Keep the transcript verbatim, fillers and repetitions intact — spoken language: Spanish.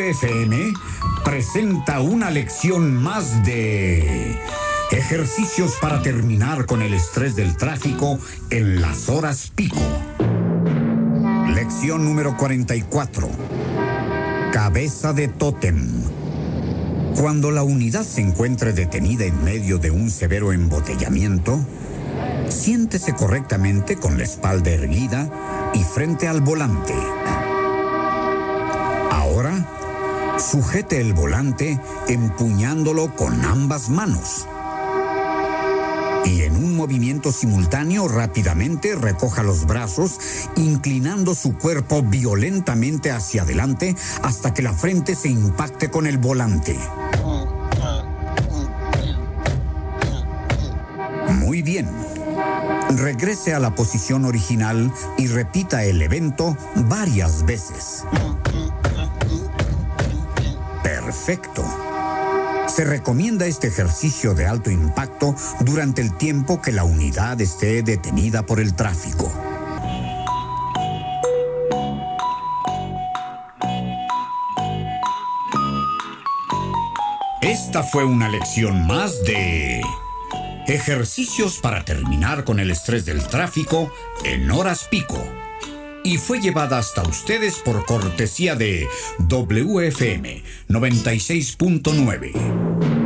W F M presenta una lección más de ejercicios para terminar con el estrés del tráfico en las horas pico. Lección número cuarenta y cuatro. Cabeza de tótem. Cuando la unidad se encuentre detenida en medio de un severo embotellamiento, siéntese correctamente con la espalda erguida y frente al volante. Ahora, sujete el volante empuñándolo con ambas manos. Y en un movimiento simultáneo, rápidamente recoja los brazos, inclinando su cuerpo violentamente hacia adelante hasta que la frente se impacte con el volante. Muy bien. Regrese a la posición original y repita el evento varias veces. Perfecto. Se recomienda este ejercicio de alto impacto durante el tiempo que la unidad esté detenida por el tráfico. Esta fue una lección más de ejercicios para terminar con el estrés del tráfico en horas pico. Y fue llevada hasta ustedes por cortesía de W F M noventa y seis punto nueve.